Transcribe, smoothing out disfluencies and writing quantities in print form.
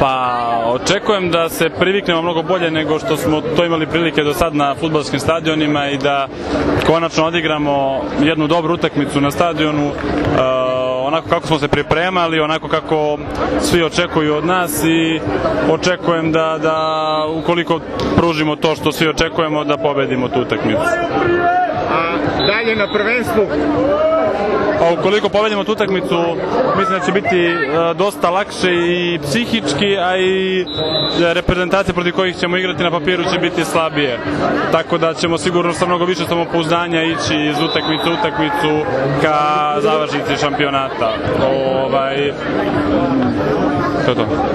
Pa očekujem da se priviknemo mnogo bolje nego što smo to imali prilike do sad na fudbalskim stadionima i da konačno odigramo jednu dobru utakmicu na stadionu, onako kako smo se pripremali, onako kako svi očekuju od nas, i očekujem da ukoliko pružimo to što svi očekujemo, da pobedimo tu utakmicu. A dalje na prvenstvu? Pa ukoliko pobedimo tu utakmicu, mislim da će biti dosta lakše i psihički, a i reprezentacije protiv kojih ćemo igrati na papiru će biti slabije. Tako da ćemo sigurno sa mnogo više samopouzdanja ići iz utakmice u utakmicu ka završnici šampionata. To je to.